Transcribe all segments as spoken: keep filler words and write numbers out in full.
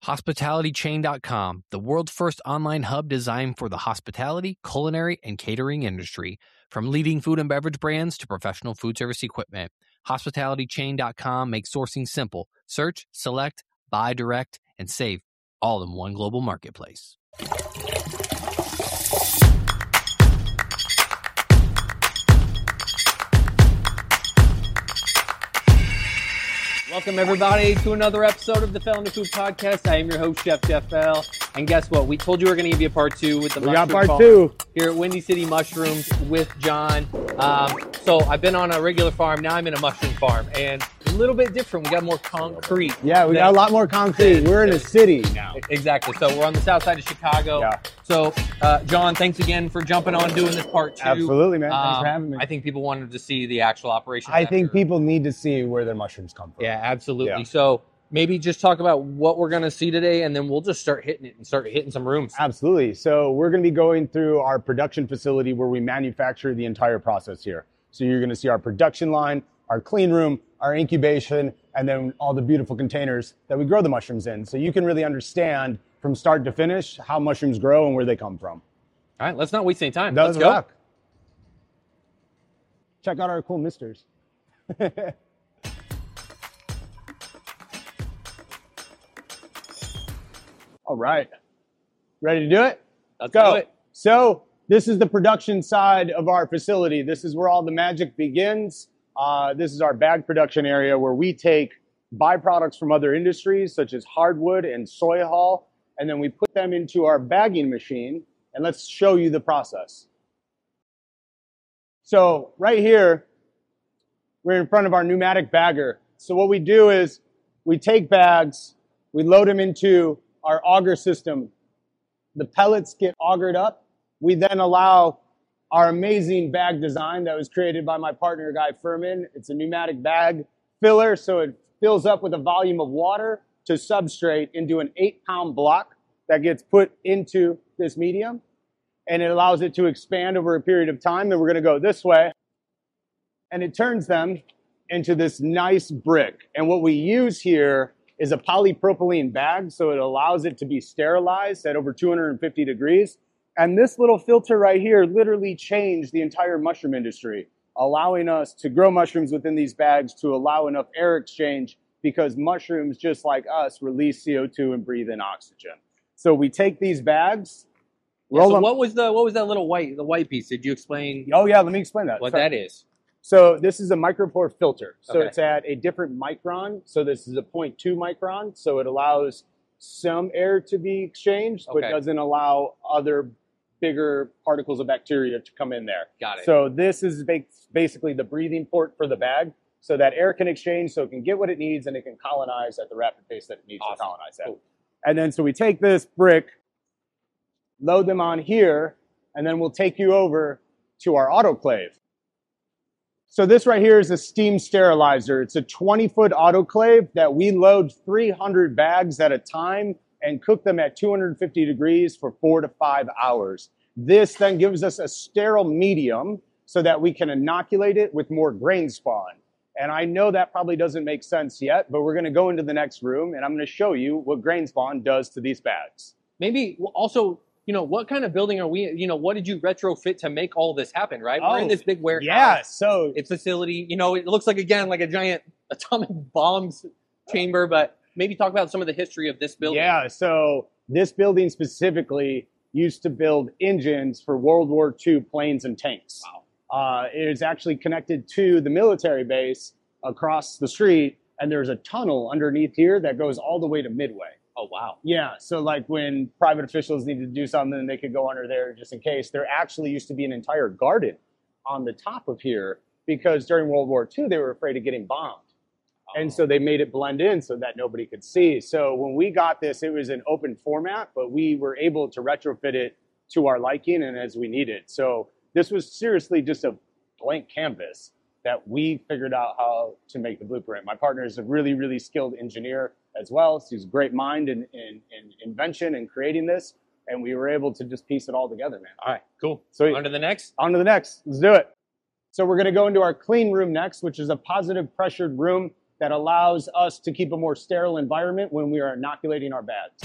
hospitality chain dot com, the world's first online hub designed for the hospitality, culinary, and catering industry. From leading food and beverage brands to professional food service equipment, hospitality chain dot com makes sourcing simple. Search, select, buy direct, and save, all in one global marketplace. Welcome, everybody, to another episode of the Felony Food Podcast. I am your host, Chef Jeff Bell. And guess what? We told you we were going to give you a part two with the we mushroom got part farm two here at Windy City Mushrooms with John. Um, so I've been on a regular farm. Now I'm in a mushroom farm. And a little bit different. We got more concrete. Yeah, we than, got a lot more concrete. We're in a city now. Exactly. So we're on the south side of Chicago. Yeah. So, uh, John, thanks again for jumping on doing this part two. Absolutely, man. Thanks Um, for having me. I think people wanted to see the actual operation. I after. think people need to see where their mushrooms come from. Yeah, absolutely. Yeah. So maybe just talk about what we're going to see today, and then we'll just start hitting it and start hitting some rooms. Absolutely. So we're going to be going through our production facility where we manufacture the entire process here. So you're going to see our production line, our clean room, our incubation, and then all the beautiful containers that we grow the mushrooms in. So you can really understand from start to finish how mushrooms grow and where they come from. All right, let's not waste any time. Let's Let's go. rock. Check out our cool misters. All right. Ready to do it? Let's Go. do it. So this is the production side of our facility. This is where all the magic begins. Uh, this is our bag production area where we take byproducts from other industries such as hardwood and soy hull, and then we put them into our bagging machine, and let's show you the process. So right here, we're in front of our pneumatic bagger. So what we do is we take bags, we load them into our auger system. The pellets get augered up. We then allow our amazing bag design that was created by my partner, Guy Furman. It's a pneumatic bag filler, so it fills up with a volume of water to substrate into an eight-pound block that gets put into this medium, and it allows it to expand over a period of time. Then we're going to go this way, and it turns them into this nice brick. And what we use here is a polypropylene bag, so it allows it to be sterilized at over two hundred fifty degrees. And this little filter right here literally changed the entire mushroom industry, allowing us to grow mushrooms within these bags to allow enough air exchange, because mushrooms, just like us, release C O two and breathe in oxygen. So we take these bags, Yeah, roll so them. what was the what was that little white the white piece? Did you explain Oh yeah, let me explain that. what Sorry. that is? So this is a micropore filter. So Okay. it's at a different micron. So this is a zero point two micron. So it allows some air to be exchanged, but Okay. doesn't allow other bigger particles of bacteria to come in there. Got it. So this is ba- basically the breathing port for the bag, so that air can exchange, so it can get what it needs, and it can colonize at the rapid pace that it needs Awesome. to colonize at. Cool. And then so we take this brick, load them on here, and then we'll take you over to our autoclave. So this right here is a steam sterilizer. It's a twenty foot autoclave that we load three hundred bags at a time and cook them at two hundred fifty degrees for four to five hours. This then gives us a sterile medium so that we can inoculate it with more grain spawn. And I know that probably doesn't make sense yet, but we're going to go into the next room and I'm going to show you what grain spawn does to these bags. Maybe also, you know, what kind of building are we? You know, what did you retrofit to make all this happen? Right, we're in Oh, this big warehouse. Yeah, so It's facility. You know, it looks like again like a giant atomic bombs chamber. But maybe talk about some of the history of this building. Yeah, so this building specifically used to build engines for World War Two planes and tanks. Wow. Uh, it is actually connected to the military base across the street, and there's a tunnel underneath here that goes all the way to Midway. Oh wow. Yeah, so like when private officials needed to do something, they could go under there just in case. There actually used to be an entire garden on the top of here because during World War Two, they were afraid of getting bombed. And so they made it blend in so that nobody could see. So when we got this, it was an open format, but we were able to retrofit it to our liking and as we needed. So this was seriously just a blank canvas that we figured out how to make the blueprint. My partner is a really, really skilled engineer as well. So he's a great mind in, in, in invention and creating this. And we were able to just piece it all together, man. All right, cool. So On to the next. on to the next. Let's do it. So we're going to go into our clean room next, which is a positive pressured room that allows us to keep a more sterile environment when we are inoculating our bags.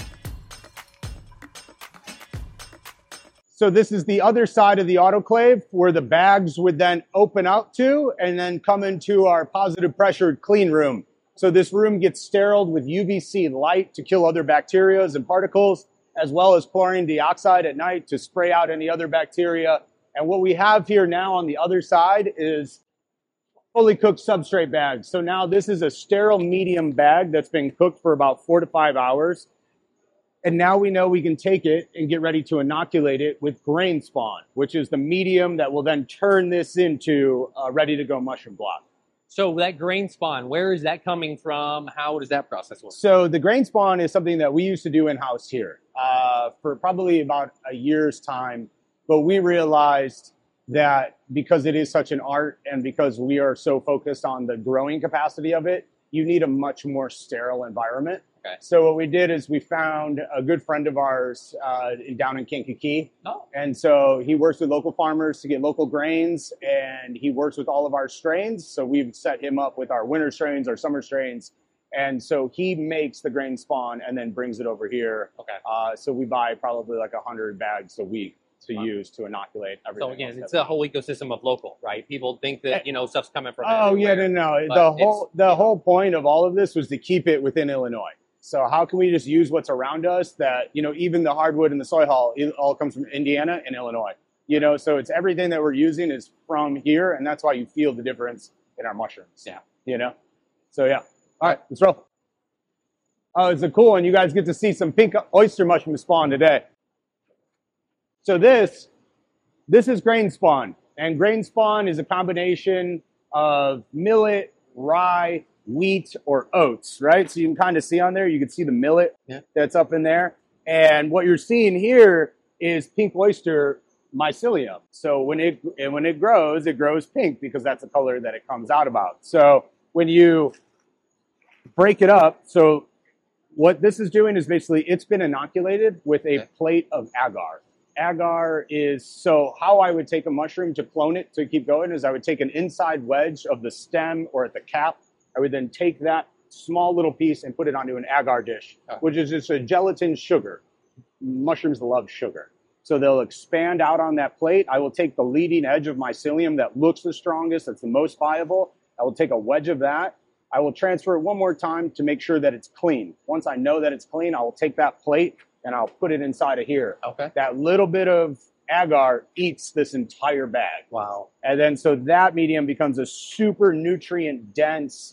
So this is the other side of the autoclave where the bags would then open out to and then come into our positive pressured clean room. So this room gets steriled with U V C light to kill other bacteria and particles, as well as chlorine dioxide at night to spray out any other bacteria. And what we have here now on the other side is fully cooked substrate bags. So now this is a sterile medium bag that's been cooked for about four to five hours. And now we know we can take it and get ready to inoculate it with grain spawn, which is the medium that will then turn this into a ready to go mushroom block. So that grain spawn, where is that coming from? How does that process work? So the grain spawn is something that we used to do in-house here uh, for probably about a year's time. But we realized that because it is such an art and because we are so focused on the growing capacity of it, you need a much more sterile environment. Okay. So what we did is we found a good friend of ours uh, down in Kankakee. Oh. And so he works with local farmers to get local grains, and he works with all of our strains. So we've set him up with our winter strains, our summer strains. And so he makes the grain spawn and then brings it over here. Okay. Uh, so we buy probably like one hundred bags a week to wow. use to inoculate everything. So again, it's a whole ecosystem of local, right? People think that, you know, stuff's coming from Oh, everywhere, yeah, no, no. The whole, the whole point of all of this was to keep it within Illinois. So how can we just use what's around us that, you know, even the hardwood and the soy hull, it all comes from Indiana and Illinois, you know, so it's everything that we're using is from here. And that's why you feel the difference in our mushrooms. Yeah. You know? So yeah. All right, let's roll. Oh, it's a cool one. You guys get to see some pink oyster mushroom spawn today. So this, this is grain spawn. And grain spawn is a combination of millet, rye, wheat, or oats, right? So you can kind of see on there, you can see the millet yeah. that's up in there. And what you're seeing here is pink oyster mycelium. So when it and when it grows, it grows pink because that's the color that it comes out about. So when you break it up, so what this is doing is basically it's been inoculated with a okay. plate of agar. Agar is, so how I would take a mushroom to clone it to keep going is I would take an inside wedge of the stem or at the cap. I would then take that small little piece and put it onto an agar dish, oh. which is just a gelatin sugar. Mushrooms love sugar. So they'll expand out on that plate. I will take the leading edge of mycelium that looks the strongest, that's the most viable. I will take a wedge of that. I will transfer it one more time to make sure that it's clean. Once I know that it's clean, I will take that plate and I'll put it inside of here. Okay. That little bit of agar eats this entire bag. Wow. And then so that medium becomes a super nutrient dense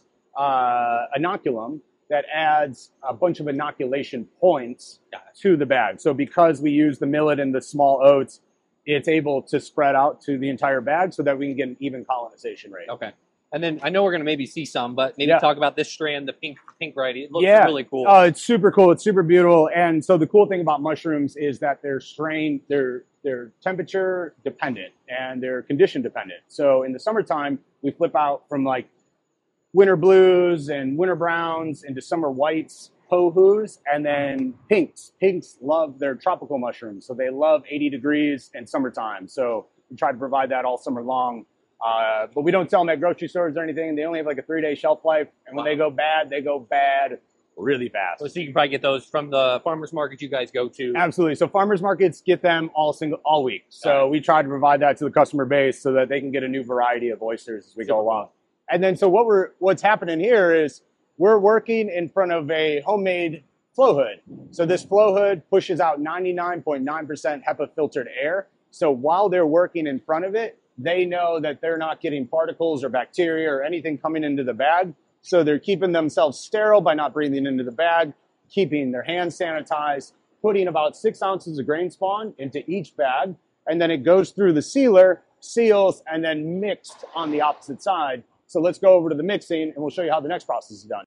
uh, inoculum that adds a bunch of inoculation points to the bag. So because we use the millet and the small oats, it's able to spread out to the entire bag so that we can get an even colonization rate. Okay. And then I know we're going to maybe see some, but maybe yeah. talk about this strand, the pink pink variety. It looks yeah. really cool. Oh, it's super cool. It's super beautiful. And so the cool thing about mushrooms is that they're strain, they're they're temperature dependent and they're condition dependent. So in the summertime, we flip out from like winter blues and winter browns into summer whites, pohus, and then pinks. Pinks love their tropical mushrooms. So they love eighty degrees in summertime. So we try to provide that all summer long. Uh, but we don't sell them at grocery stores or anything. They only have like a three day shelf life. And when wow. they go bad, they go bad really fast. So you can probably get those from the farmers market you guys go to. Absolutely. So farmers markets get them all single all week. So right. we try to provide that to the customer base so that they can get a new variety of oysters as we Super go along. Cool. And then so what we're what's happening here is we're working in front of a homemade flow hood. So this flow hood pushes out ninety-nine point nine percent HEPA filtered air. So while they're working in front of it, they know that they're not getting particles or bacteria or anything coming into the bag. So they're keeping themselves sterile by not breathing into the bag, keeping their hands sanitized, putting about six ounces of grain spawn into each bag. And then it goes through the sealer, seals, and then mixed on the opposite side. So let's go over to the mixing and we'll show you how the next process is done.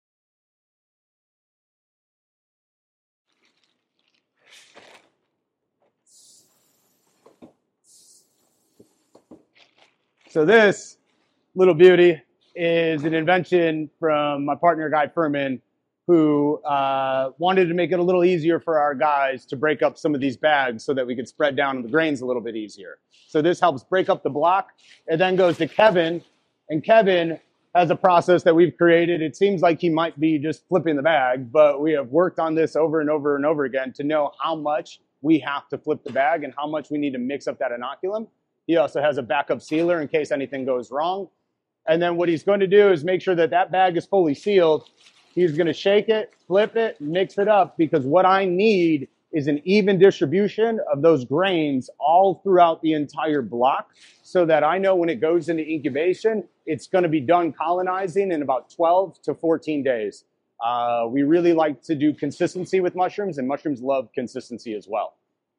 So this little beauty is an invention from my partner, Guy Furman, who uh, wanted to make it a little easier for our guys to break up some of these bags so that we could spread down the grains a little bit easier. So this helps break up the block. It then goes to Kevin, and Kevin has a process that we've created. It seems like he might be just flipping the bag, but we have worked on this over and over and over again to know how much we have to flip the bag and how much we need to mix up that inoculum. He also has a backup sealer in case anything goes wrong. And then what he's going to do is make sure that that bag is fully sealed. He's going to shake it, flip it, mix it up, because what I need is an even distribution of those grains all throughout the entire block so that I know when it goes into incubation, it's going to be done colonizing in about twelve to fourteen days. Uh, we really like to do consistency with mushrooms, and mushrooms love consistency as well.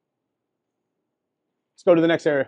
Let's go to the next area.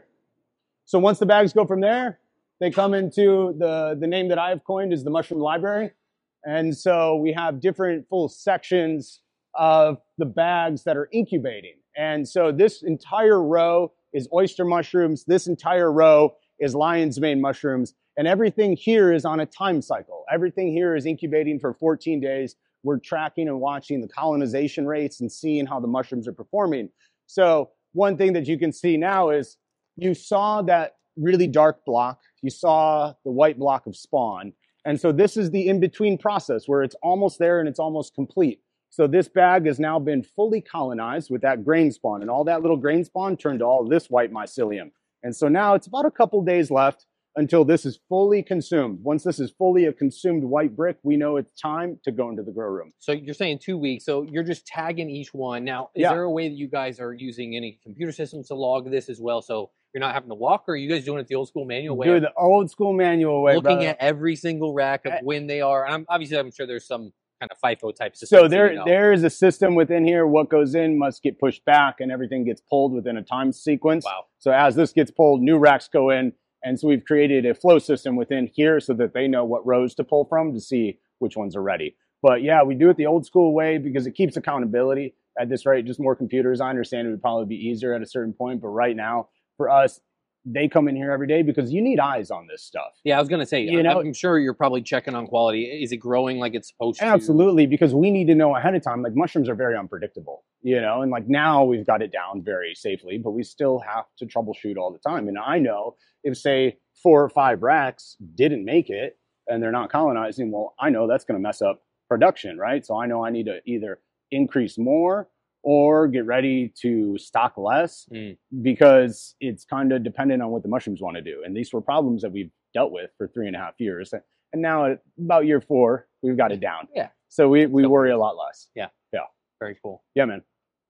So once the bags go from there, they come into the, the name that I have coined is the mushroom library. And so we have different full sections of the bags that are incubating. And so this entire row is oyster mushrooms. This entire row is lion's mane mushrooms. And everything here is on a time cycle. Everything here is incubating for fourteen days. We're tracking and watching the colonization rates and seeing how the mushrooms are performing. So one thing that you can see now is you saw that really dark block. You saw the white block of spawn. And so this is the in-between process where it's almost there and it's almost complete. So this bag has now been fully colonized with that grain spawn, and all that little grain spawn turned to all this white mycelium. And so now it's about a couple days left until this is fully consumed. Once this is fully a consumed white brick, we know it's time to go into the grow room. So you're saying two weeks. So you're just tagging each one. Now, is Yeah. there a way that you guys are using any computer systems to log this as well? So you're not having to walk, or are you guys doing it the old school manual way? Do the old school manual way, Looking brother. at every single rack of Uh, when they are. And I'm, obviously, I'm sure there's some kind of FIFO type system. So there, you know. there is a system within here. What goes in must get pushed back, and everything gets pulled within a time sequence. Wow. So as this gets pulled, new racks go in. And so we've created a flow system within here so that they know what rows to pull from to see which ones are ready. But yeah, we do it the old school way because it keeps accountability. At this rate, just more computers. I understand it would probably be easier at a certain point, but right now, for us, they come in here every day because you need eyes on this stuff. Yeah, I was going to say, You I- know- I'm sure you're probably checking on quality. Is it growing like it's supposed to? Absolutely, because we need to know ahead of time. Like mushrooms are very unpredictable, you know, and like now we've got it down very safely, but we still have to troubleshoot all the time. And I know if say four or five racks didn't make it and they're not colonizing, well, I know that's going to mess up production, right? So I know I need to either increase more or get ready to stock less Mm. because it's kind of dependent on what the mushrooms want to do. And these were problems that we've dealt with for three and a half years. And now at about year four, we've got it down. Yeah. So we, we So- worry a lot less. Very cool. Yeah, man.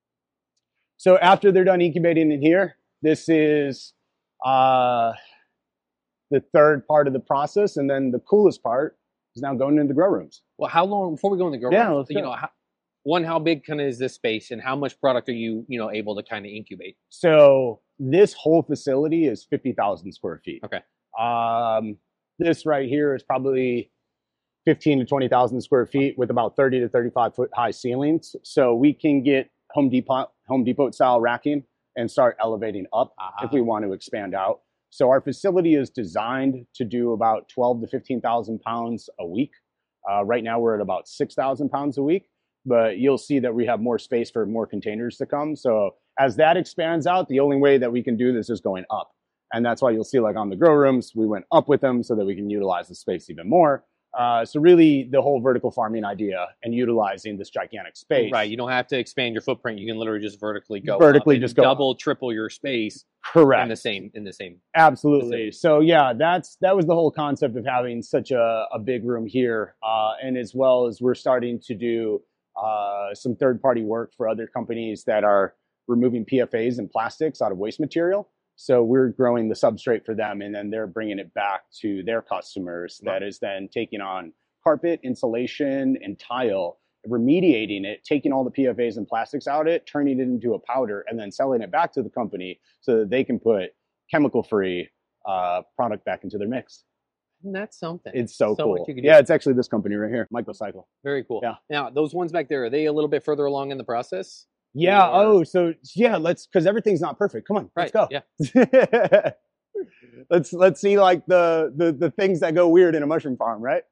So after they're done incubating in here, this is uh, the third part of the process. And then the coolest part is now going into the grow rooms. Well, how long, before we go in the grow Yeah, room, let's you go. know, how, one, how big kind of is this space, and how much product are you, you know, able to kind of incubate? So this whole facility is fifty thousand square feet. Okay. Um, this right here is probably fifteen to twenty thousand square feet with about thirty to thirty-five foot high ceilings. So we can get Home Depot, Home Depot style racking and start elevating up Ah. if we want to expand out. So our facility is designed to do about twelve to fifteen thousand pounds a week. Uh, right now we're at about six thousand pounds a week, but you'll see that we have more space for more containers to come. So as that expands out, the only way that we can do this is going up. And that's why you'll see like on the grow rooms, we went up with them so that we can utilize the space even more. Uh, so really the whole vertical farming idea and utilizing this gigantic space. Right. You don't have to expand your footprint. You can literally just vertically go Vertically up and just go double, triple your space Correct. in the same, in the same. Absolutely. So yeah, that's that was the whole concept of having such a, a big room here, uh, and as well as we're starting to do uh, some third-party work for other companies that are removing P F As and plastics out of waste material. So we're growing the substrate for them, and then they're bringing it back to their customers. Wow. That is then taking on carpet, insulation, and tile, remediating it, taking all the P F As and plastics out of it, turning it into a powder, and then selling it back to the company so that they can put chemical-free uh, product back into their mix. And that's something. It's so, So cool. much you can do. Yeah, it's actually this company right here, Mycocycle. Very cool. Yeah. Now, those ones back there, are they a little bit further along in the process? Yeah. Or- Oh, so yeah, let's because everything's not perfect. Come on, Right. let's go. Yeah. let's let's see like the, the the things that go weird in a mushroom farm, right?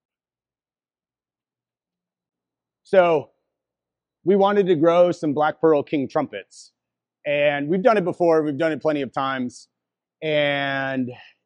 So we wanted to grow some Black Pearl King trumpets, and we've done it before. We've done it plenty of times, and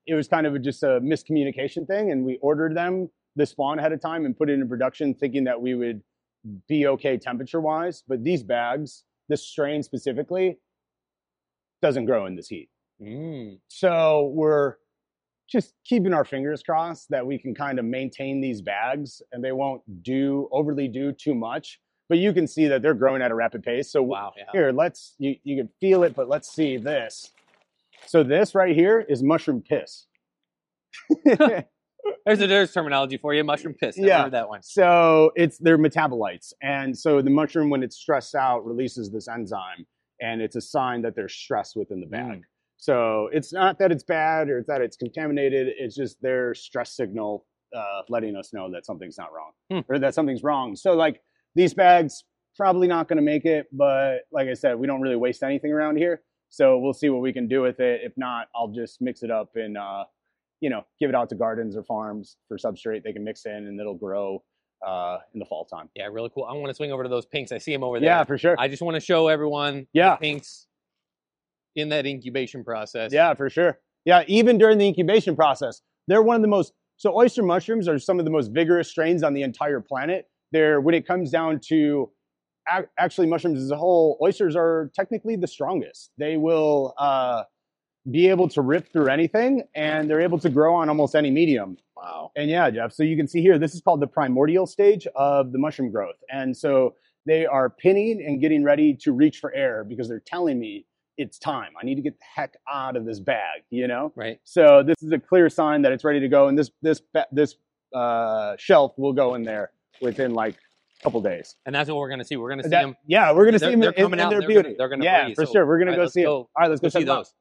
it was kind of a, just a miscommunication thing, and we ordered them the spawn ahead of time and put it in production thinking that we would be okay temperature wise. But these bags, this strain specifically, doesn't grow in this heat. Mm. So we're just keeping our fingers crossed that we can kind of maintain these bags and they won't do overly do too much. But you can see that they're growing at a rapid pace. So wow, yeah. here, let's, you, you can feel it, but let's see this. So this right here is mushroom piss. There's a there's terminology for you, mushroom piss. Never Yeah. heard that one. So it's their metabolites. And so the mushroom, when it's stressed out, releases this enzyme. And it's a sign that there's stress within the bag. Mm. So it's not that it's bad or that it's contaminated. It's just their stress signal uh, letting us know that something's not wrong mm. or that something's wrong. So like these bags, probably not going to make it. But like I said, we don't really waste anything around here. So we'll see what we can do with it. If not, I'll just mix it up and, uh, you know, give it out to gardens or farms for substrate they can mix in and it'll grow uh, in the fall time. Yeah, really cool. I want to swing over to those pinks. I see them over there. Yeah, for sure. I just want to show everyone yeah. the pinks in that incubation process. Yeah, for sure. Yeah, even during the incubation process, they're one of the most, so oyster mushrooms are some of the most vigorous strains on the entire planet. They're, when it comes down to ac- actually mushrooms as a whole, oysters are technically the strongest. They will uh, be able to rip through anything and they're able to grow on almost any medium. Wow. And yeah, Jeff, so you can see here, this is called the primordial stage of the mushroom growth. And so they are pinning and getting ready to reach for air because they're telling me it's time. I need to get the heck out of this bag, you know? Right. So this is a clear sign that it's ready to go. And this this this uh, shelf will go in there within like a couple days. And that's what we're going to see. We're going to see that, them. Yeah, we're going to see them they're in, coming in out, their they're beauty. Gonna, they're going to Yeah, breathe, for so. sure. We're going All to right, go see go, them. All right, let's go, go see those.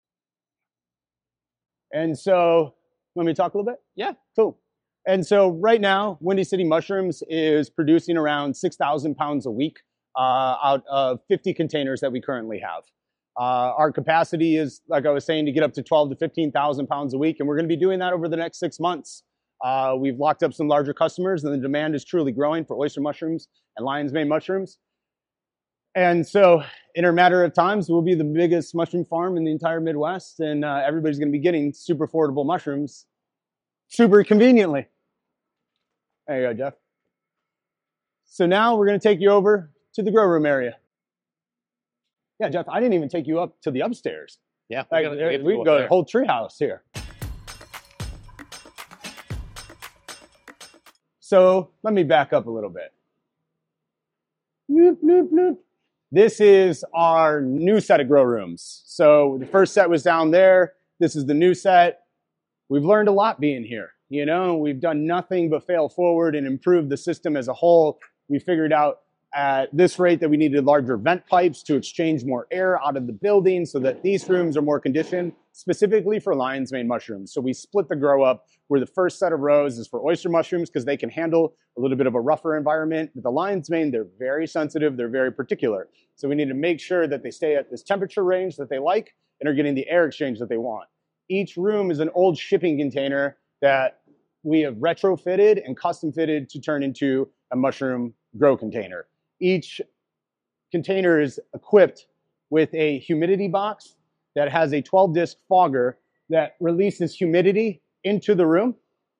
And so, let me talk a little bit? Yeah. Cool. And so right now, Windy City Mushrooms is producing around six thousand pounds a week uh, out of fifty containers that we currently have. Uh, our capacity is, like I was saying, to get up to twelve to fifteen thousand pounds a week. And we're going to be doing that over the next six months. Uh, we've locked up some larger customers and the demand is truly growing for oyster mushrooms and lion's mane mushrooms. And so in a matter of times, we'll be the biggest mushroom farm in the entire Midwest, and uh, everybody's going to be getting super affordable mushrooms super conveniently. There you go, Jeff. So now we're going to take you over to the grow room area. Yeah, Jeff, I didn't even take you up to the upstairs. Yeah, like, gonna, there, we, we can go to the whole tree house here. So let me back up a little bit. Bloop, bloop, bloop. This is our new set of grow rooms. So the first set was down there. This is the new set. We've learned a lot being here. You know, we've done nothing but fail forward and improve the system as a whole. We figured out at this rate that we needed larger vent pipes to exchange more air out of the building so that these rooms are more conditioned specifically for lion's mane mushrooms. So we split the grow up where the first set of rows is for oyster mushrooms because they can handle a little bit of a rougher environment. But the lion's mane, they're very sensitive, they're very particular. So we need to make sure that they stay at this temperature range that they like and are getting the air exchange that they want. Each room is an old shipping container that we have retrofitted and custom fitted to turn into a mushroom grow container. Each container is equipped with a humidity box that has a twelve disc fogger that releases humidity into the room.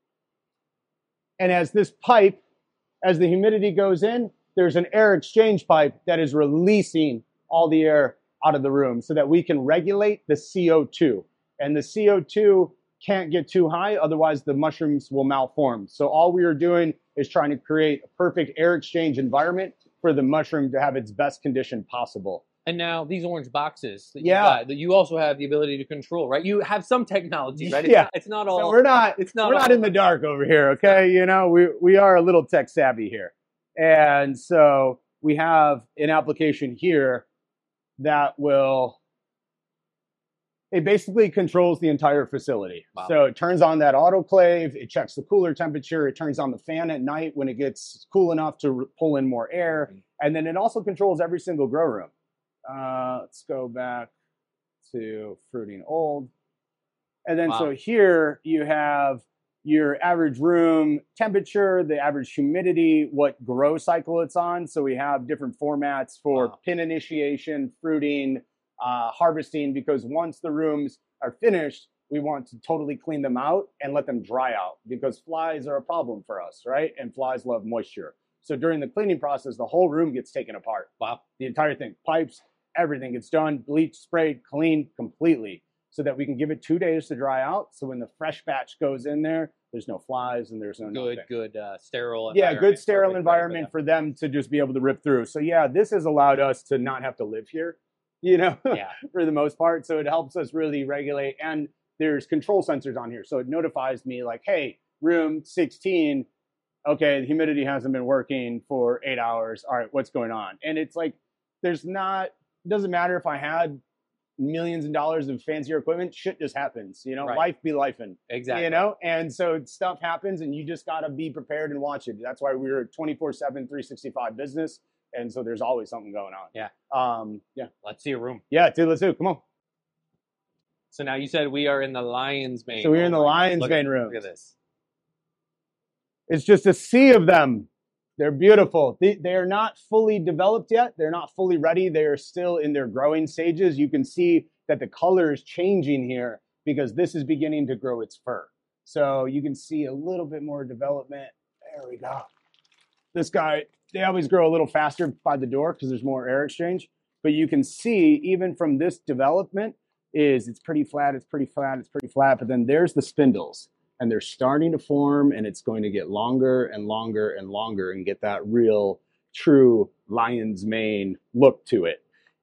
And as this pipe, as the humidity goes in, there's an air exchange pipe that is releasing all the air out of the room so that we can regulate the C O two. And the C O two can't get too high, otherwise the mushrooms will malform. So all we are doing is trying to create a perfect air exchange environment for the mushroom to have its best condition possible. And now these orange boxes that you yeah. got, that you also have the ability to control, right? You have some technology, right? It's yeah. Not, it's not all. So we're not, it's not we're all, not in the dark over here, okay? You know, we, we are a little tech savvy here. And so we have an application here that will, it basically controls the entire facility. Wow. So it turns on that autoclave, it checks the cooler temperature, it turns on the fan at night when it gets cool enough to pull in more air, mm-hmm. and then it also controls every single grow room. Uh, let's go back to fruiting old. And then wow. so here you have your average room temperature, the average humidity, what grow cycle it's on. So we have different formats for wow. pin initiation, fruiting, Uh, harvesting, because once the rooms are finished, we want to totally clean them out and let them dry out because flies are a problem for us, right? And flies love moisture. So during the cleaning process, the whole room gets taken apart. Wow. The entire thing, pipes, everything gets done, bleached, sprayed, cleaned completely so that we can give it two days to dry out. So when the fresh batch goes in there, there's no flies and there's no good, nothing. good, uh, sterile Yeah, environment. good sterile Perfect environment for them to just be able to rip through. So yeah, this has allowed us to not have to live here, you know, Yeah. for the most part. So it helps us really regulate. And there's control sensors on here. So it notifies me like, hey, room sixteen, okay, the humidity hasn't been working for eight hours. All right, what's going on? And it's like, there's not, it doesn't matter if I had millions of dollars of fancier equipment, shit just happens, you know, Right. life be lifing. Exactly. You know, and so stuff happens and you just got to be prepared and watch it. That's why we're a twenty-four seven, three sixty-five business. And so there's always something going on. Yeah. Um, yeah. Let's see a room. Yeah, dude, let's do it. Come on. So now you said we are in the lion's mane. So we're in the Oh my God. lion's Look mane at- room. Look at this. It's just a sea of them. They're beautiful. They, they are not fully developed yet. They're not fully ready. They are still in their growing stages. You can see that the color is changing here because this is beginning to grow its fur. So you can see a little bit more development. There we go. This guy, they always grow a little faster by the door because there's more air exchange. But you can see even from this development is it's pretty flat, it's pretty flat, it's pretty flat. But then there's the spindles. And they're starting to form, and it's going to get longer and longer and longer and get that real, true lion's mane look to it.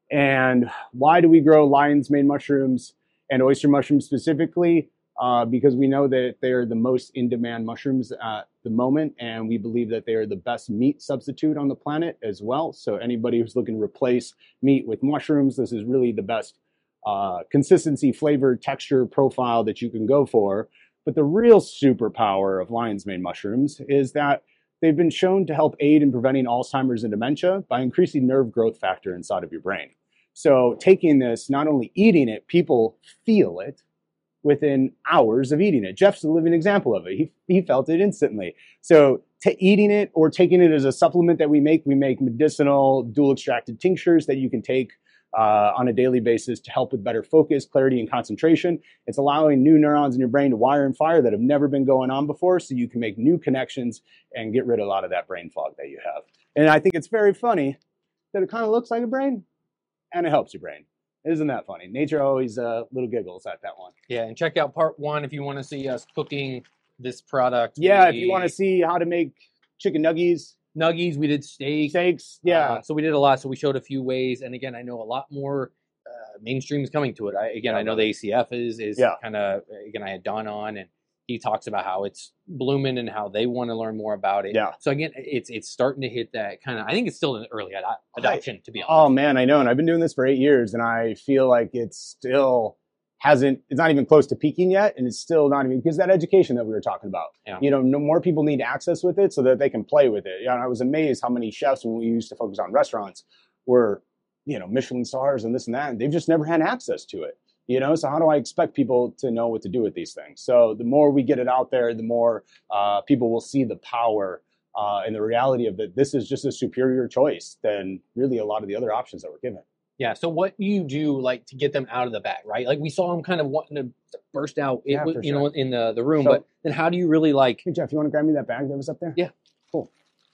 And why do we grow lion's mane mushrooms and oyster mushrooms specifically? Uh, because we know that they're the most in-demand mushrooms at the moment, and we believe that they are the best meat substitute on the planet as well. So anybody who's looking to replace meat with mushrooms, this is really the best uh, consistency, flavor, texture profile that you can go for. But the real superpower of lion's mane mushrooms is that they've been shown to help aid in preventing Alzheimer's and dementia by increasing nerve growth factor inside of your brain. So taking this, not only eating it, people feel it within hours of eating it. Jeff's a living example of it. He, he felt it instantly. So to eating it or taking it as a supplement that we make, we make medicinal dual extracted tinctures that you can take Uh, on a daily basis to help with better focus, clarity, and concentration. It's allowing new neurons in your brain to wire and fire that have never been going on before, so you can make new connections and get rid of a lot of that brain fog that you have. And I think it's very funny that it kind of looks like a brain, and it helps your brain. Isn't that funny? Nature always uh, little giggles at that one. Yeah, and check out part one if you want to see us cooking this product. Yeah, We- if you want to see how to make chicken nuggies, nuggies, we did steak. steaks, yeah. Uh, so we did a lot. So we showed a few ways, and again, I know a lot more uh, mainstream is coming to it. I, again, Yeah, I know the A C F is is Yeah. kind of again. I had Don on, and he talks about how it's blooming and how they want to learn more about it. Yeah. So again, it's it's starting to hit that kind of. I think it's still an early ad- adoption, to be honest. Oh man, I know, and I've been doing this for eight years, and I feel like it's still hasn't. It's not even close to peaking yet, and it's still not even because that education that we were talking about. Yeah. You know, no more people need access with it so that they can play with it. Yeah, and I was amazed how many chefs when we used to focus on restaurants were, you know, Michelin stars and this and that, and they've just never had access to it. You know, so how do I expect people to know what to do with these things? So the more we get it out there, the more uh, people will see the power uh, and the reality of that. This is just a superior choice than really a lot of the other options that we're given. Yeah. So what do you do like to get them out of the bag, right? Like we saw them kind of wanting to burst out, it, Yeah, for you sure. know, in the the room. So- but then how do you really like? Hey Jeff, you want to grab me that bag that was up there? Yeah. Cool.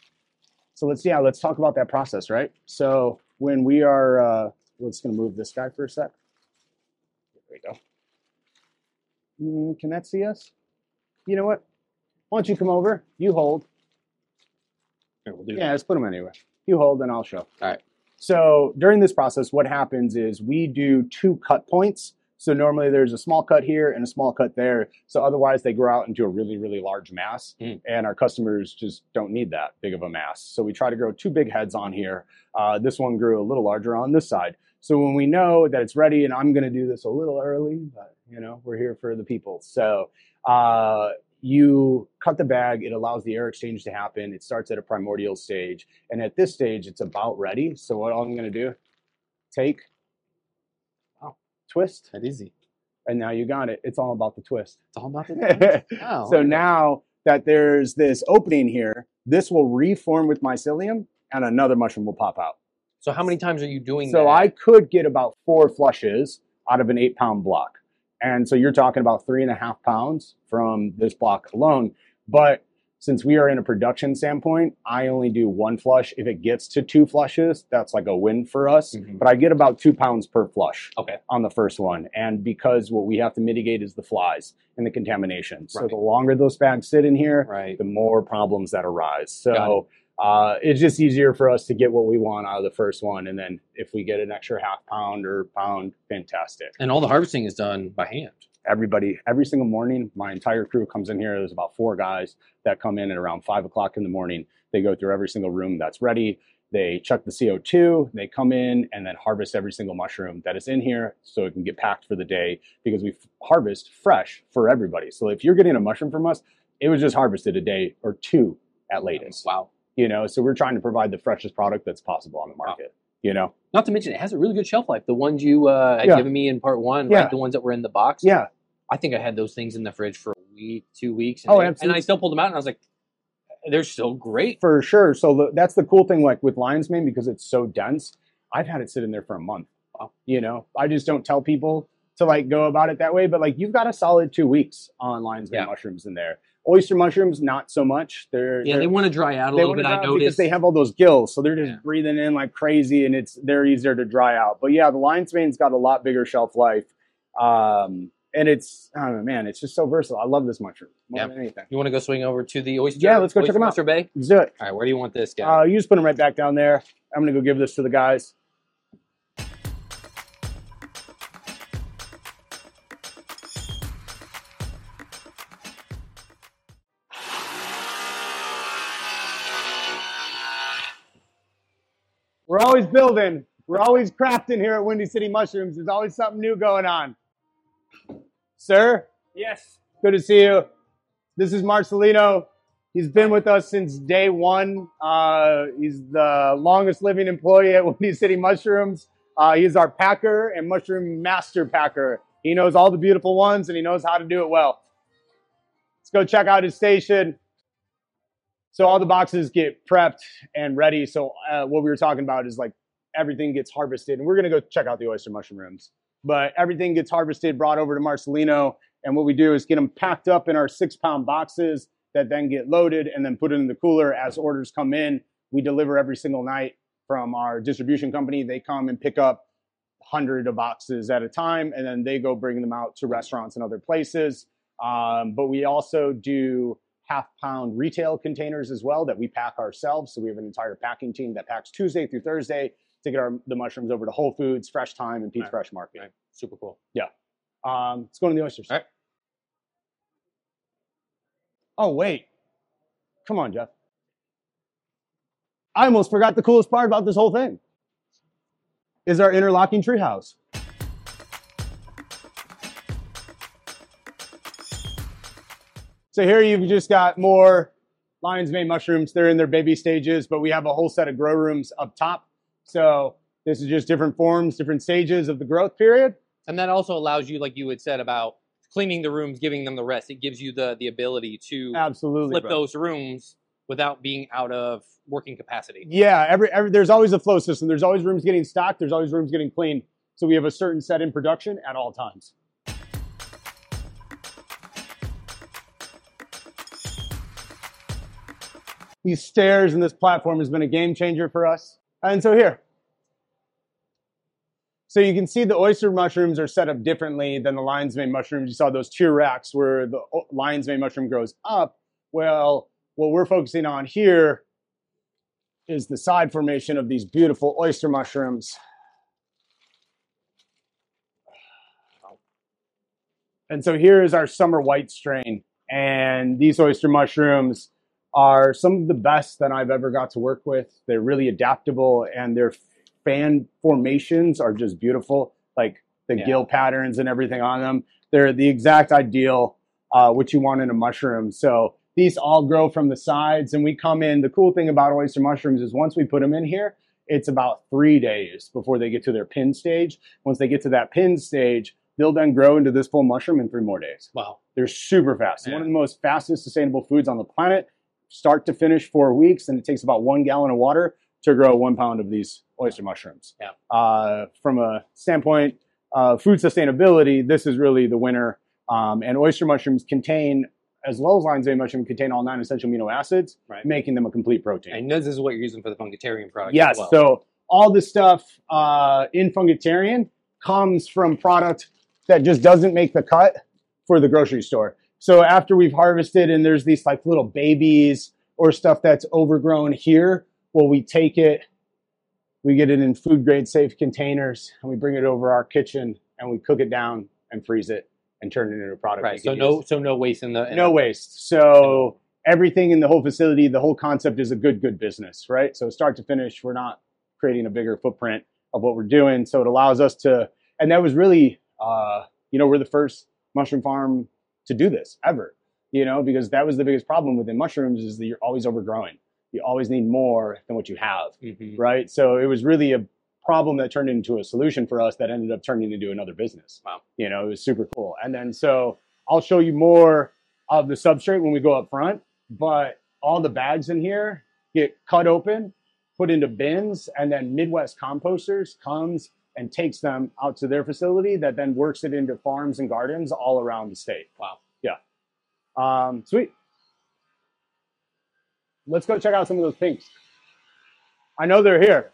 So let's yeah, let's talk about that process, right? So when we are, uh, we're just gonna move this guy for a sec. There we go. Mm, can that see us? You know what? Why don't you come over? You hold. Here, we'll do Yeah, let's put them anywhere. You hold, and I'll show. All right. So during this process, what happens is we do two cut points. So normally there's a small cut here and a small cut there. So otherwise they grow out into a really, really large mass. Mm. And our customers just don't need that big of a mass. So we try to grow two big heads on here. Uh, this one grew a little larger on this side. So when we know that it's ready, and I'm going to do this a little early, but you know, we're here for the people. So uh, you cut the bag, it allows the air exchange to happen. It starts at a primordial stage. And at this stage, it's about ready. So what I'm going to do, take, Wow. twist, that easy. and now you got it. It's all about the twist. It's all about the wow, So look at now that there's this opening here, this will reform with mycelium and another mushroom will pop out. So how many times are you doing So that? I could get about four flushes out of an eight pound block. And so you're talking about three and a half pounds from this block alone. But since we are in a production standpoint, I only do one flush. If it gets to two flushes, that's like a win for us. Mm-hmm. But I get about two pounds per flush okay. on the first one. And because what we have to mitigate is the flies and the contamination. So right. the longer those bags sit in here, right. the more problems that arise. So uh, it's just easier for us to get what we want out of the first one. And then if we get an extra half pound or pound, fantastic. And all the harvesting is done by hand. Everybody, every single morning, my entire crew comes in here. There's about four guys that come in at around five o'clock in the morning. They go through every single room that's ready. They check the C O two. They come in and then harvest every single mushroom that is in here so it can get packed for the day, because we harvest fresh for everybody. So if you're getting a mushroom from us, it was just harvested a day or two at latest. Wow. You know, so we're trying to provide the freshest product that's possible on the market. Wow. You know, not to mention it has a really good shelf life. The ones you uh, had yeah. given me in part one, yeah. right? The ones that were in the box. Yeah. I think I had those things in the fridge for a week, two weeks. And oh, they, absolutely. And I still pulled them out and I was like, they're so great. For sure. So the, that's the cool thing, like with lion's mane, because it's so dense, I've had it sit in there for a month. Wow. You know, I just don't tell people to like go about it that way, but like you've got a solid two weeks on lion's mane yeah. mushrooms in there. Oyster mushrooms, not so much. They're yeah, they're, they want to dry out a little bit. I noticed because they have all those gills, so they're just yeah. breathing in like crazy, and it's they're easier to dry out. But yeah, the lion's mane's got a lot bigger shelf life, um, and it's I don't know, man, it's just so versatile. I love this mushroom more yeah. than anything. You want to go swing over to the oyster? Yeah, let's go oyster check them out. Oyster Bay. Let's do it. All right, where do you want this guy? Uh, you just put them right back down there. I'm gonna go give this to the guys. We're always building. We're always crafting here at Windy City Mushrooms. There's always something new going on. Sir? Yes. Good to see you. This is Marcelino. He's been with us since day one. Uh, he's the longest living employee at Windy City Mushrooms. Uh, he's our packer and mushroom master packer. He knows all the beautiful ones and he knows how to do it well. Let's go check out his station. So all the boxes get prepped and ready. So uh, what we were talking about is like everything gets harvested. And we're going to go check out the oyster mushroom rooms. But everything gets harvested, brought over to Marcelino. And what we do is get them packed up in our six-pound boxes that then get loaded and then put in the cooler as orders come in. We deliver every single night from our distribution company. They come and pick up one hundred of boxes at a time, and then they go bring them out to restaurants and other places. Um, but we also do half-pound retail containers as well that we pack ourselves. So we have an entire packing team that packs Tuesday through Thursday to get our, the mushrooms over to Whole Foods, Fresh Time, and Pete's right. Fresh Market. Right. Super cool. Yeah. Um, let's go to the oysters. All right. Oh, wait. Come on, Jeff. I almost forgot the coolest part about this whole thing is our interlocking treehouse. So here you've just got more lion's mane mushrooms. They're in their baby stages, but we have a whole set of grow rooms up top. So this is just different forms, different stages of the growth period. And that also allows you, like you had said about cleaning the rooms, giving them the rest. It gives you the, the ability to absolutely flip bro. those rooms without being out of working capacity. Yeah, every, every there's always a flow system. There's always rooms getting stocked. There's always rooms getting cleaned. So we have a certain set in production at all times. These stairs and this platform has been a game changer for us. And so here. So you can see the oyster mushrooms are set up differently than the lion's mane mushrooms. You saw those tier racks where the lion's mane mushroom grows up. Well, what we're focusing on here is the side formation of these beautiful oyster mushrooms. And so here is our summer white strain. And these oyster mushrooms are some of the best that I've ever got to work with. They're really adaptable and their fan formations are just beautiful. Like the yeah. gill patterns and everything on them. They're the exact ideal, uh, what you want in a mushroom. So these all grow from the sides and we come in. The cool thing about oyster mushrooms is once we put them in here, it's about three days before they get to their pin stage. Once they get to that pin stage, they'll then grow into this full mushroom in three more days. Wow. They're super fast. Yeah. One of the most fastest sustainable foods on the planet. Start to finish four weeks, and it takes about one gallon of water to grow one pound of these oyster mushrooms. Yeah. Uh, from a standpoint uh, food sustainability, this is really the winner. Um, and oyster mushrooms contain, as well as lion's mane mushroom, contain all nine essential amino acids, Right. making them a complete protein. And this is what you're using for the Funkitarian product Yes, as well. so all the stuff uh, in Funkitarian comes from product that just doesn't make the cut for the grocery store. So after we've harvested and there's these like little babies or stuff that's overgrown here, well, we take it, we get it in food grade safe containers, and we bring it over our kitchen and we cook it down and freeze it and turn it into a product. Right. So no, so no waste in the in no the, waste. So everything in the whole facility, the whole concept is a good, good business, right? So start to finish, we're not creating a bigger footprint of what we're doing. So it allows us to, and that was really, uh, you know, we're the first mushroom farm to do this ever, you know, because that was the biggest problem within mushrooms is that you're always overgrowing. You always need more than what you have, mm-hmm. right? So it was really a problem that turned into a solution for us that ended up turning into another business. Wow. You know, it was super cool. And then so I'll show you more of the substrate when we go up front, but all the bags in here get cut open, put into bins, and then Midwest Composters comes and takes them out to their facility that then works it into farms and gardens all around the state. Wow. Yeah. Um, sweet. Let's go check out some of those pinks. I know they're here.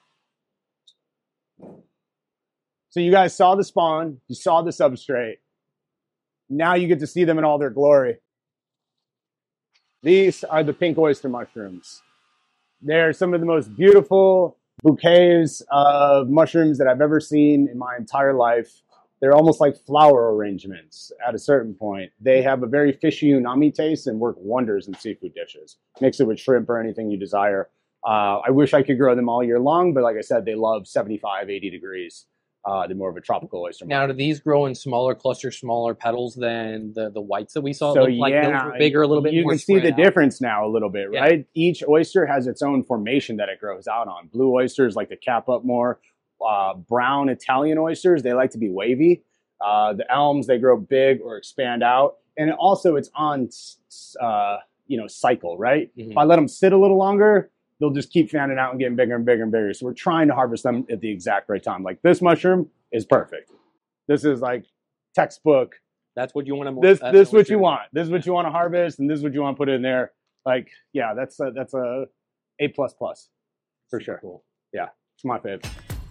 So you guys saw the spawn, you saw the substrate. Now you get to see them in all their glory. These are the pink oyster mushrooms. They're some of the most beautiful bouquets of mushrooms that I've ever seen in my entire life. They're almost like flower arrangements at a certain point. They have a very fishy umami taste and work wonders in seafood dishes. Mix it with shrimp or anything you desire. Uh, I wish I could grow them all year long, but like I said, they love seventy-five, eighty degrees. Uh, they're more of a tropical oyster. Now, do these grow in smaller clusters, smaller petals than the, the whites that we saw? So, It looked like yeah, those were bigger, a little bit you more. can see the spread out. difference now a little bit, Yeah. right? Each oyster has its own formation that it grows out on. Blue oysters like to cap up more. Uh, brown Italian oysters, they like to be wavy. Uh, the elms, they grow big or expand out. And also it's on, uh, you know, cycle, right? Mhm. If I let them sit a little longer, they'll just keep fanning out and getting bigger and bigger and bigger. So we're trying to harvest them at the exact right time. Like this mushroom is perfect. This is like textbook. That's what you want to. This this is what you want. This is what you want to harvest, and this is what you want to put in there. Like, yeah, that's a, that's a A plus plus for sure. Cool. Yeah, it's my favorite.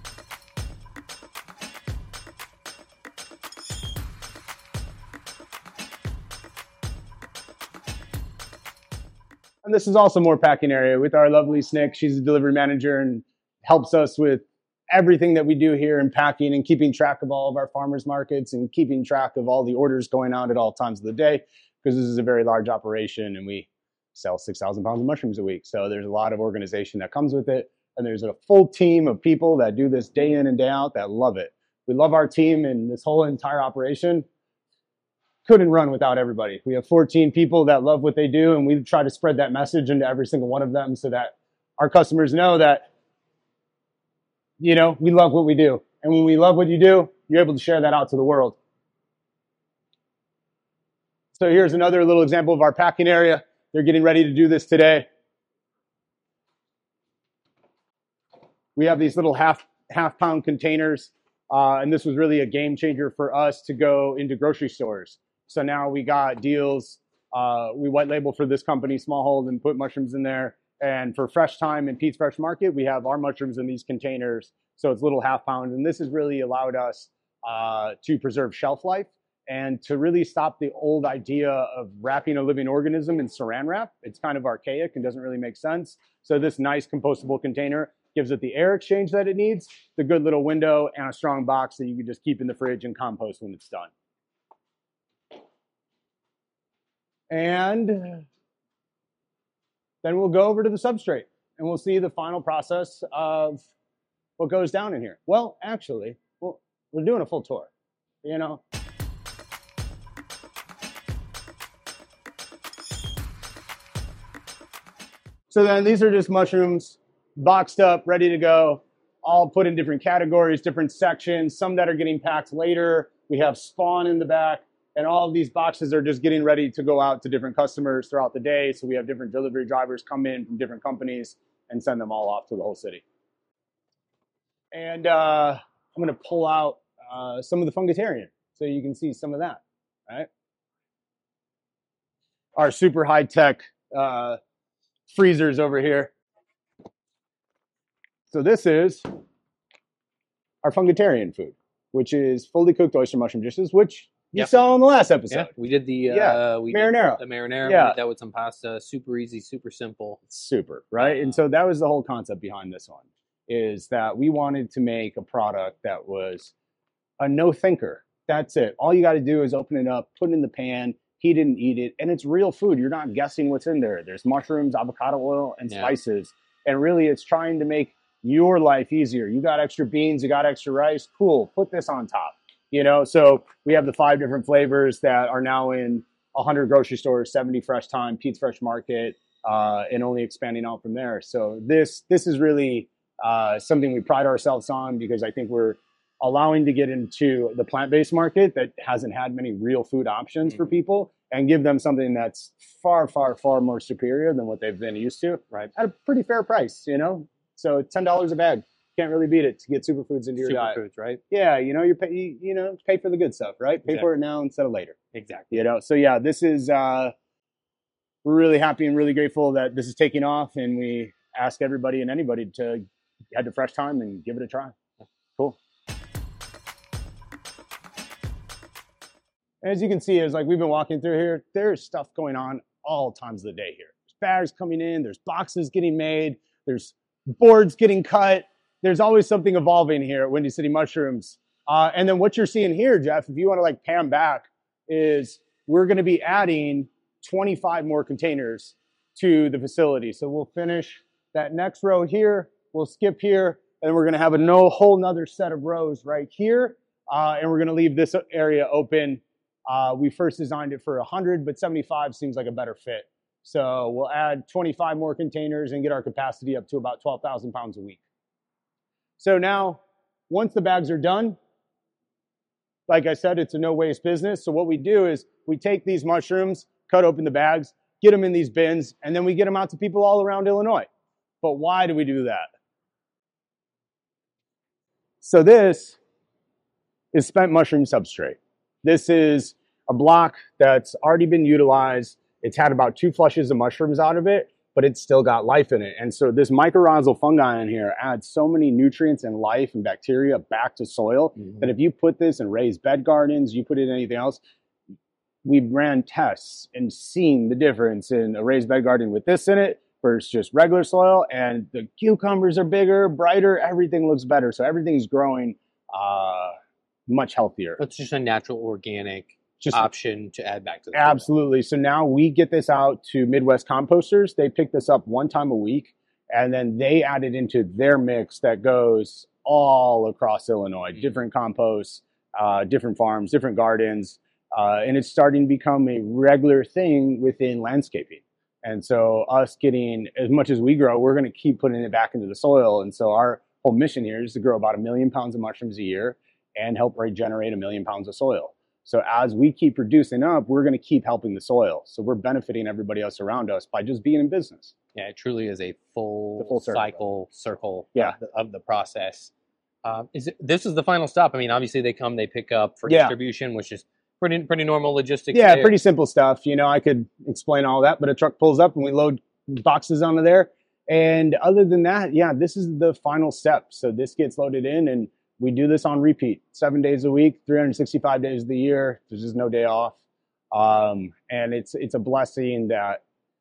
And this is also more packing area with our lovely Snick. She's a delivery manager and helps us with everything that we do here in packing and keeping track of all of our farmers markets and keeping track of all the orders going out at all times of the day, because this is a very large operation and we sell six thousand pounds of mushrooms a week. So there's a lot of organization that comes with it. And there's a full team of people that do this day in and day out that love it. We love our team, and this whole entire operation couldn't run without everybody. We have fourteen people that love what they do, and we try to spread that message into every single one of them so that our customers know that, you know, we love what we do. And when we love what you do, you're able to share that out to the world. So here's another little example of our packing area. They're getting ready to do this today. We have these little half half pound containers, uh, and this was really a game changer for us to go into grocery stores. So now we got deals. Uh, we white label for this company, Smallhold, and put mushrooms in there. And for Fresh Time and Pete's Fresh Market, we have our mushrooms in these containers. So it's little half pounds. And this has really allowed us uh, to preserve shelf life and to really stop the old idea of wrapping a living organism in saran wrap. It's kind of archaic and doesn't really make sense. So this nice compostable container gives it the air exchange that it needs, the good little window, and a strong box that you can just keep in the fridge and compost when it's done. And then we'll go over to the substrate and we'll see the final process of what goes down in here. Well, actually, well, we're doing a full tour, you know. So then these are just mushrooms boxed up, ready to go, all put in different categories, different sections, some that are getting packed later. We have spawn in the back, and all of these boxes are just getting ready to go out to different customers throughout the day. So we have different delivery drivers come in from different companies and send them all off to the whole city. And uh, I'm going to pull out uh, some of the Fungitarian. So you can see some of that, right? Our super high-tech uh, freezers over here. So this is our Fungitarian food, which is fully cooked oyster mushroom dishes, which you yep. saw in the last episode. Yeah, we did the yeah. uh, we marinara. Did the marinara. Yeah. We did that with some pasta. Super easy, super simple. Super, right? Uh, and so that was the whole concept behind this one, is that we wanted to make a product that was a no thinker. That's it. All you got to do is open it up, put it in the pan, heat it and eat it. And it's real food. You're not guessing what's in there. There's mushrooms, avocado oil, and yeah. spices. And really, it's trying to make your life easier. You got extra beans, you got extra rice. Cool. Put this on top. You know, so we have the five different flavors that are now in one hundred grocery stores, seventy Fresh Time, Pete's Fresh Market, uh, and only expanding out from there. So this this is really uh, something we pride ourselves on, because I think we're allowing to get into the plant-based market that hasn't had many real food options mm-hmm. for people, and give them something that's far, far, far more superior than what they've been used to, right? At a pretty fair price, you know? So ten dollars a bag. Can't really beat it to get superfoods into your diet. Superfoods, right? Yeah, you know, you pay, you, you know, pay for the good stuff, right? Pay exactly. for it now instead of later. Exactly. You know, so yeah, this is, uh, we're really happy and really grateful that this is taking off, and we ask everybody and anybody to head to Fresh Time and give it a try. Cool. As you can see, as like we've been walking through here, there's stuff going on all times of the day here. There's bags coming in, there's boxes getting made, there's boards getting cut. There's always something evolving here at Windy City Mushrooms. Uh, and then what you're seeing here, Jeff, if you want to like pan back, is we're going to be adding twenty-five more containers to the facility. So we'll finish that next row here, we'll skip here, and we're going to have a no whole nother set of rows right here. Uh, and we're going to leave this area open. Uh, we first designed it for one hundred, but seventy-five seems like a better fit. So we'll add twenty-five more containers and get our capacity up to about twelve thousand pounds a week. So now, once the bags are done, like I said, it's a no-waste business. So what we do is we take these mushrooms, cut open the bags, get them in these bins, and then we get them out to people all around Illinois. But why do we do that? So this is spent mushroom substrate. This is a block that's already been utilized. It's had about two flushes of mushrooms out of it, but it's still got life in it. And so this mycorrhizal fungi in here adds so many nutrients and life and bacteria back to soil mm-hmm. that if you put this in raised bed gardens, you put it in anything else, we've ran tests and seen the difference in a raised bed garden with this in it versus just regular soil. And the cucumbers are bigger, brighter, everything looks better. So everything's growing uh, much healthier. It's just a natural organic Just option to add back to the absolutely. Soil. So now we get this out to Midwest composters. They pick this up one time a week, and then they add it into their mix that goes all across Illinois. Mm-hmm. Different composts, uh, different farms, different gardens, uh, and it's starting to become a regular thing within landscaping. And so us getting as much as we grow, we're going to keep putting it back into the soil. And so our whole mission here is to grow about a million pounds of mushrooms a year and help regenerate a million pounds of soil. So as we keep producing up, we're going to keep helping the soil. So we're benefiting everybody else around us by just being in business. Yeah, it truly is a full, full circle. cycle circle yeah. of, the, of the process. Um, is it, this is the final stop. I mean, obviously they come, they pick up for yeah. distribution, which is pretty pretty normal logistics. Yeah, there. pretty simple stuff. You know, I could explain all that, but a truck pulls up and we load boxes onto there. And other than that, yeah, this is the final step. So this gets loaded in, and we do this on repeat, seven days a week, three hundred sixty-five days of the year. There's just no day off. Um, and it's it's a blessing that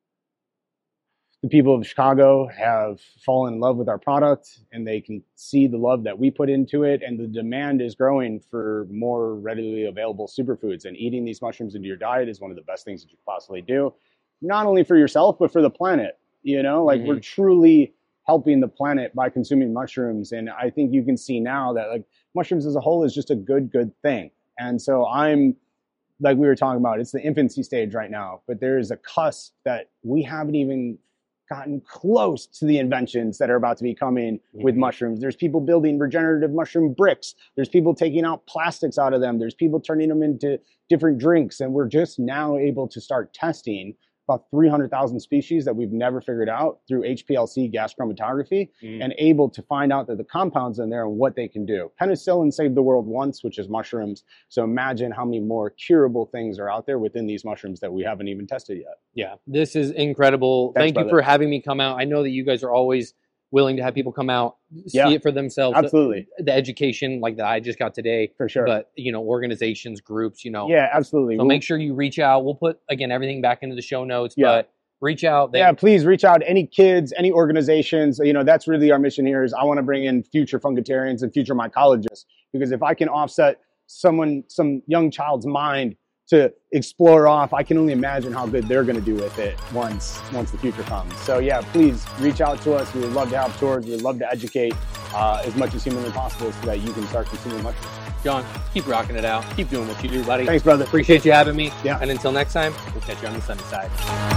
the people of Chicago have fallen in love with our product, and they can see the love that we put into it. And the demand is growing for more readily available superfoods. And eating these mushrooms into your diet is one of the best things that you could possibly do, not only for yourself, but for the planet. You know, like mm-hmm. we're truly helping the planet by consuming mushrooms. And I think you can see now that like mushrooms as a whole is just a good, good thing. And so I'm, like we were talking about, it's the infancy stage right now, but there is a cusp that we haven't even gotten close to the inventions that are about to be coming mm-hmm. with mushrooms. There's people building regenerative mushroom bricks. There's people taking out plastics out of them. There's people turning them into different drinks. And we're just now able to start testing about three hundred thousand species that we've never figured out through H P L C gas chromatography, mm. and able to find out that the compounds in there and what they can do. Penicillin saved the world once, which is mushrooms. So imagine how many more curable things are out there within these mushrooms that we haven't even tested yet. Yeah, this is incredible. Thanks, Thank brother. you for having me come out. I know that you guys are always willing to have people come out, see yeah, it for themselves. Absolutely. The, the education like that I just got today. For sure. But, you know, organizations, groups, you know. Yeah, absolutely. So we'll, make sure you reach out. We'll put, again, everything back into the show notes. Yeah. But reach out. They, yeah, please reach out. Any kids, any organizations. You know, that's really our mission here is I want to bring in future fungitarians and future mycologists. Because if I can offset someone, some young child's mind to explore off, I can only imagine how good they're going to do with it once once the future comes. So yeah, please reach out to us. We would love to have tours. We would love to educate uh, as much as humanly possible so that you can start consuming mushrooms. John, keep rocking it out. Keep doing what you do, buddy. Thanks, brother. Appreciate you having me. Yeah. And until next time, we'll catch you on the sunny side.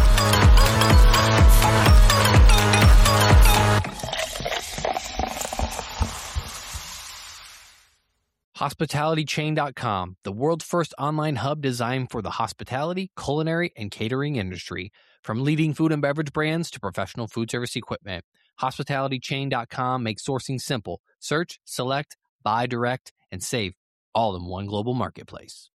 hospitality chain dot com, the world's first online hub designed for the hospitality, culinary, and catering industry. From leading food and beverage brands to professional food service equipment, hospitality chain dot com makes sourcing simple. Search, select, buy direct, and save all in one global marketplace.